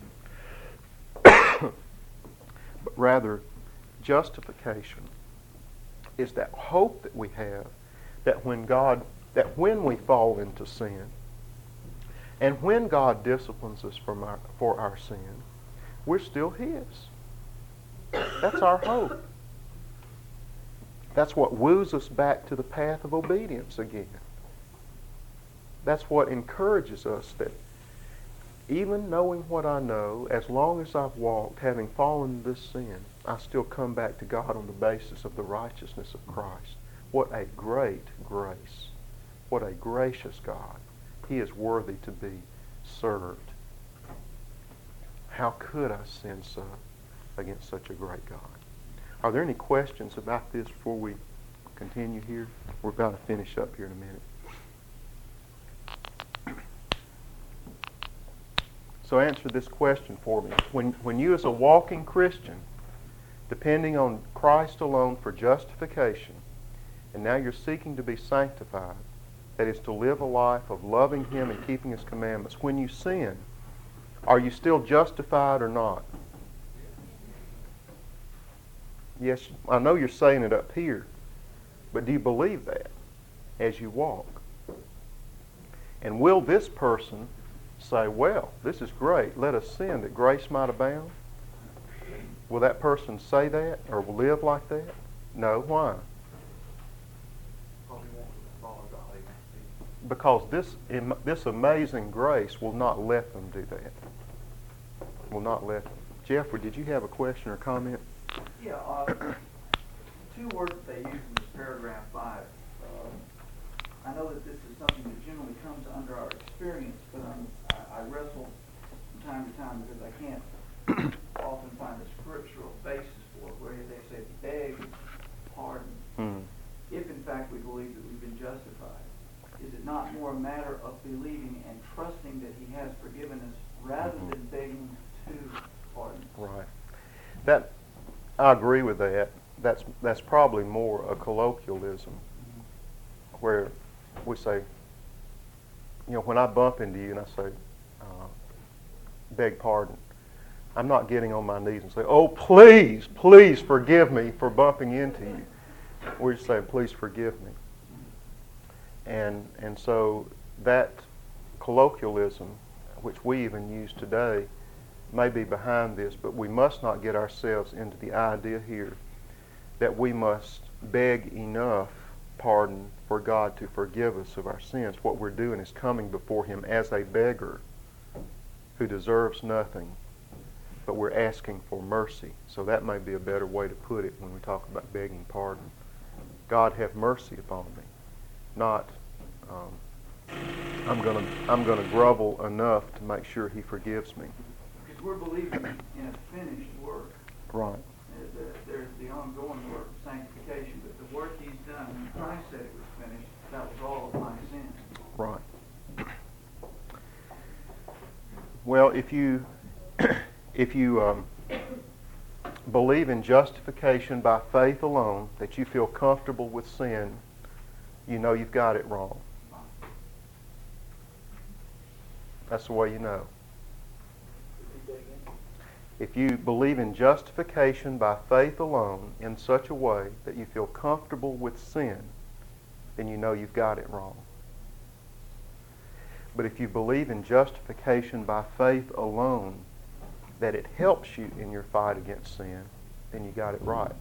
But rather, justification is that hope that we have that when we fall into sin, and when God disciplines us for our sin, we're still His. That's our hope. That's what woos us back to the path of obedience again. That's what encourages us that even knowing what I know, as long as I've walked, having fallen into this sin, I still come back to God on the basis of the righteousness of Christ. What a great grace. What a gracious God. He is worthy to be served. How could I sin so against such a great God? Are there any questions about this before we continue here? We're about to finish up here in a minute. So answer this question for me. When you as a walking Christian, depending on Christ alone for justification, and now you're seeking to be sanctified, that is to live a life of loving Him and keeping His commandments, when you sin, are you still justified or not? Yes, I know you're saying it up here, but do you believe that as you walk? And will this person say, well, this is great, let us sin that grace might abound? Will that person say that or live like that? No. Why? Because this amazing grace will not let them do that. Will not let them. Jeffrey, did you have a question or comment? Yeah, two words that they use in this paragraph 5. I know that this is something that generally comes under our experience, but I wrestle from time to time because I can't often find a scriptural basis for it, where they say beg pardon. If in fact we believe that we've been justified, is it not more a matter of believing and trusting that He has forgiven us rather than begging to pardon? Right. That I agree with that. That's probably more a colloquialism, where we say, when I bump into you and I say, beg pardon, I'm not getting on my knees and say, oh, please, please forgive me for bumping into you. We're just saying, please forgive me. And so that colloquialism, which we even use today, may be behind this, but we must not get ourselves into the idea here that we must beg enough pardon for God to forgive us of our sins. What we're doing is coming before Him as a beggar who deserves nothing, but we're asking for mercy. So that may be a better way to put it when we talk about begging pardon. God, have mercy upon me. Not, I'm going to grovel enough to make sure He forgives me. Because we're believing in a finished work. Right. There's the ongoing work of sanctification, but the work He's done, when Christ said it was finished, that was all of my sin. Right. Well, if you believe in justification by faith alone, that you feel comfortable with sin, you know you've got it wrong. That's the way you know. If you believe in justification by faith alone in such a way that you feel comfortable with sin, then you know you've got it wrong. But if you believe in justification by faith alone, that it helps you in your fight against sin, then you got it right.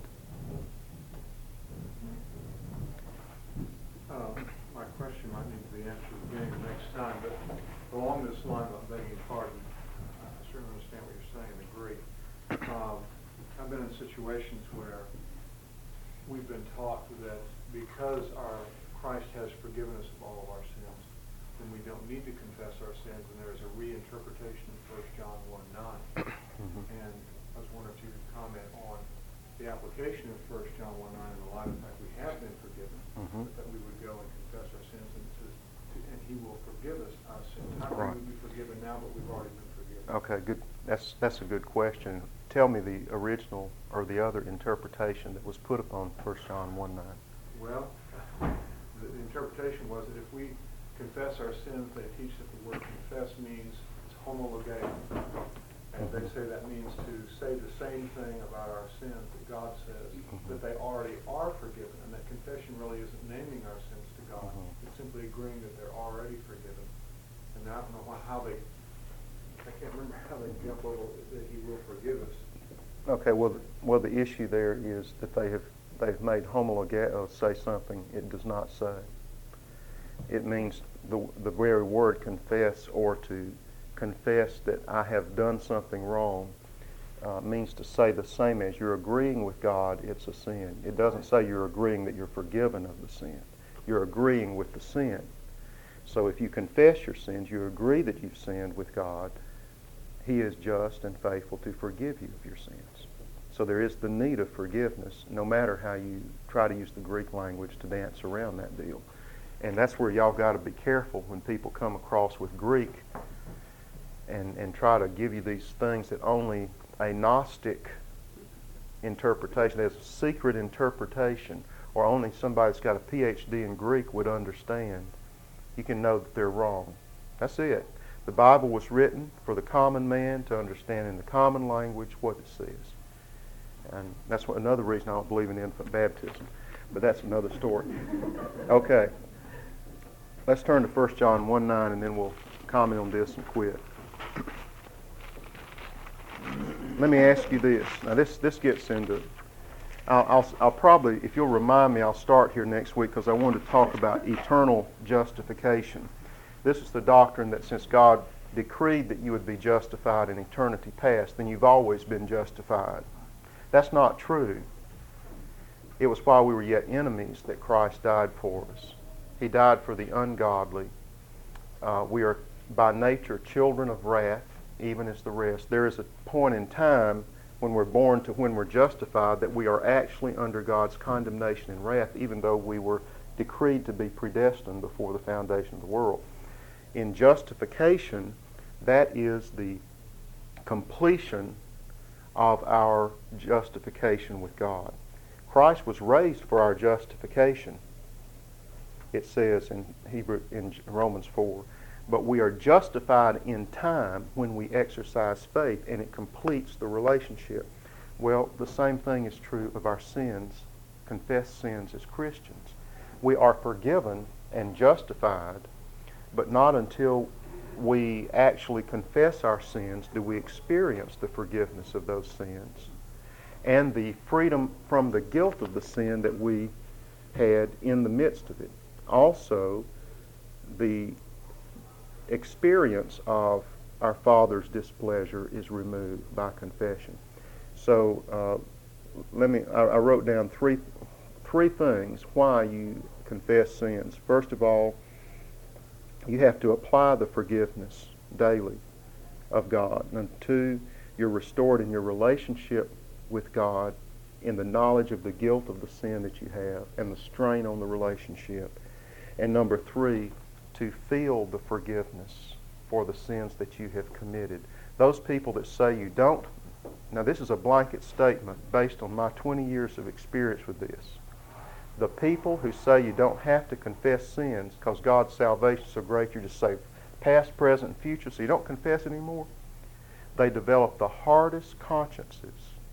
My question might need to be answered again next time, but along this line of begging pardon, I certainly understand what you're saying and agree. I've been in situations where we've been taught that because Christ has forgiven us of all of our sins, then we don't need to confess our sins, and there is a reinterpretation of 1 John 1:9. And I was wondering if you could comment on the application of 1 John 1:9 in the light of the fact we have been forgiven, but that we would go and confess our sins, and He will forgive us our sins. How can we be forgiven now, but we've already been forgiven? Okay, good. That's a good question. Tell me the original or the other interpretation that was put upon 1 John 1:9. Well, the interpretation was that if we confess our sins, they teach that the word confess means it's homologeo. And they say that means to say the same thing about our sins that God says, that they already are forgiven, and that confession really isn't naming our sins to God. It's simply agreeing that they're already forgiven. And I don't know how they, I can't remember how they jump over that He will forgive us. Okay, well, the issue there is that they've made homologeo say something it does not say. It means the very word confess, or to confess that I have done something wrong, means to say the same as you're agreeing with God it's a sin. It doesn't say you're agreeing that you're forgiven of the sin. You're agreeing with the sin. So if you confess your sins, you agree that you've sinned with God, He is just and faithful to forgive you of your sins. So there is the need of forgiveness, no matter how you try to use the Greek language to dance around that deal. And that's where y'all got to be careful when people come across with Greek and try to give you these things that only a Gnostic interpretation, as a secret interpretation, or only somebody that's got a PhD in Greek would understand. You can know that they're wrong. That's it. The Bible was written for the common man to understand in the common language what it says. And that's another reason I don't believe in infant baptism. But that's another story. Okay. Let's turn to 1 John 1:9, and then we'll comment on this and quit. Let me ask you this. Now this gets into, I'll probably, if you'll remind me, I'll start here next week because I want to talk about eternal justification. This is the doctrine that since God decreed that you would be justified in eternity past, then you've always been justified. That's not true. It was while we were yet enemies that Christ died for us. He died for the ungodly. We are by nature children of wrath, even as the rest. There is a point in time when we're born to when we're justified that we are actually under God's condemnation and wrath, even though we were decreed to be predestined before the foundation of the world. In justification, that is the completion of our justification with God. Christ was raised for our justification. It says in Romans 4, but we are justified in time when we exercise faith, and it completes the relationship. Well, the same thing is true of our sins, confessed sins as Christians. We are forgiven and justified, but not until we actually confess our sins do we experience the forgiveness of those sins and the freedom from the guilt of the sin that we had in the midst of it. Also, the experience of our Father's displeasure is removed by confession. So I wrote down three things why you confess sins. First of all, you have to apply the forgiveness daily of God. And two, you're restored in your relationship with God in the knowledge of the guilt of the sin that you have and the strain on the relationship. And number three, to feel the forgiveness for the sins that you have committed. Those people that say you don't, now this is a blanket statement based on my 20 years of experience with this. The people who say you don't have to confess sins because God's salvation is so great, you just say past, present, and future, so you don't confess anymore, they develop the hardest consciences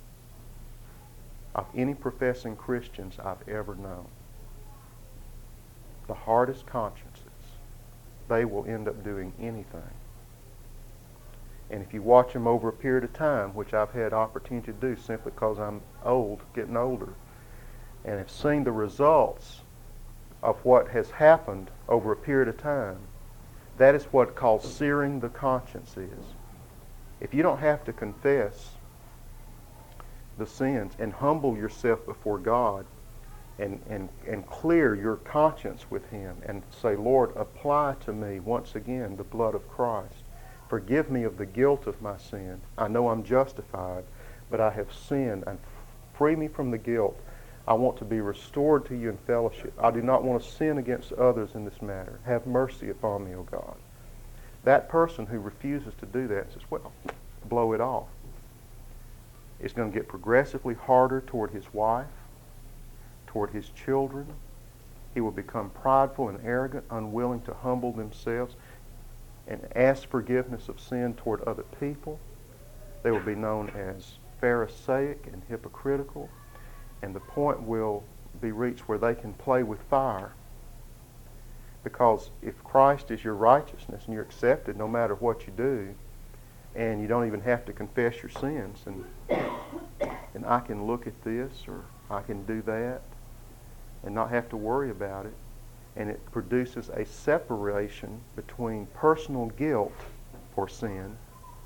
of any professing Christians I've ever known. The hardest consciences. They will end up doing anything. And if you watch them over a period of time, which I've had opportunity to do simply because I'm old, getting older, and have seen the results of what has happened over a period of time, that is what called searing the conscience is. If you don't have to confess the sins and humble yourself before God and clear your conscience with Him and say, Lord, apply to me once again the blood of Christ. Forgive me of the guilt of my sin. I know I'm justified, but I have sinned, and free me from the guilt. I want to be restored to you in fellowship. I do not want to sin against others in this matter. Have mercy upon me, O God. that person who refuses to do that says, well, blow it off. It's going to get progressively harder toward his wife, toward his children. He will become prideful and arrogant, unwilling to humble themselves and ask forgiveness of sin toward other people. They will be known as Pharisaic and hypocritical, and the point will be reached where they can play with fire. Because if Christ is your righteousness and you're accepted no matter what you do, and you don't even have to confess your sins, and I can look at this or I can do that and not have to worry about it, and it produces a separation between personal guilt for sin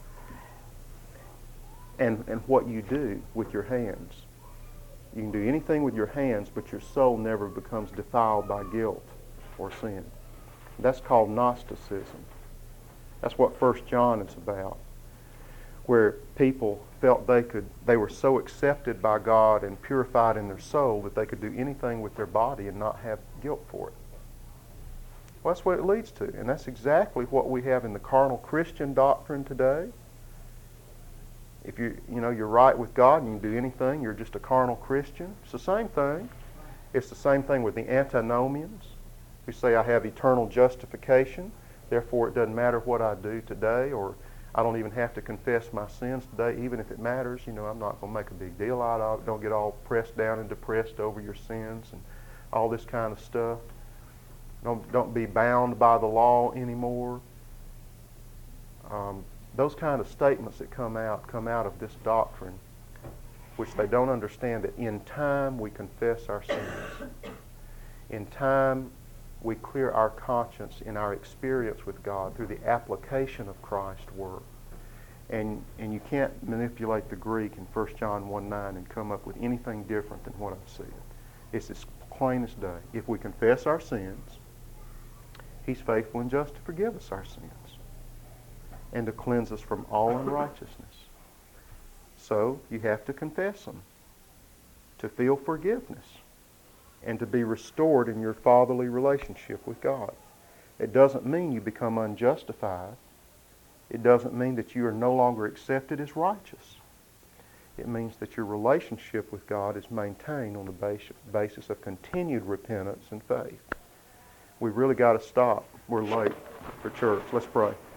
and what you do with your hands. You can do anything with your hands, but your soul never becomes defiled by guilt or sin. That's called Gnosticism. That's what 1 John is about, where people felt they were so accepted by God and purified in their soul that they could do anything with their body and not have guilt for it. Well, that's what it leads to, and that's exactly what we have in the carnal Christian doctrine today. If you're right with God and you can do anything, you're just a carnal Christian. It's the same thing. It's the same thing with the antinomians who say I have eternal justification, therefore it doesn't matter what I do today, or I don't even have to confess my sins today, even if it matters. I'm not going to make a big deal out of it. Don't get all pressed down and depressed over your sins and all this kind of stuff. Don't be bound by the law anymore. Those kind of statements that come out of this doctrine, which they don't understand that in time we confess our sins. In time we clear our conscience in our experience with God through the application of Christ's work. And you can't manipulate the Greek in 1 John 1:9 and come up with anything different than what I've said. It's as plain as day. If we confess our sins, He's faithful and just to forgive us our sins and to cleanse us from all unrighteousness. So you have to confess them to feel forgiveness and to be restored in your fatherly relationship with God. It doesn't mean you become unjustified. It doesn't mean that you are no longer accepted as righteous. It means that your relationship with God is maintained on the basis of continued repentance and faith. We've really got to stop. We're late for church. Let's pray.